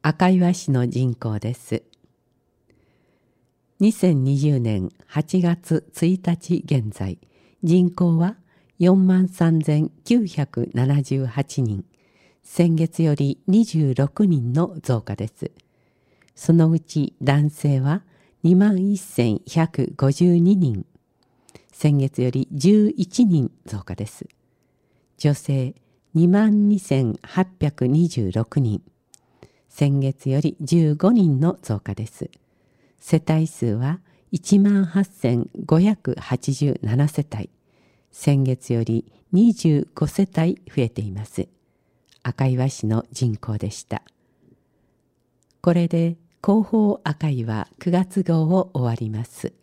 赤岩市の人口です。2020年8月1日現在、人口は43,978人、先月より26人の増加です。そのうち男性は21,152人、先月より11人増加です。女性22,826人、先月より15人の増加です。世帯数は18,587世帯、先月より25世帯増えています。赤岩市の人口でした。これで広報赤岩9月号を終わります。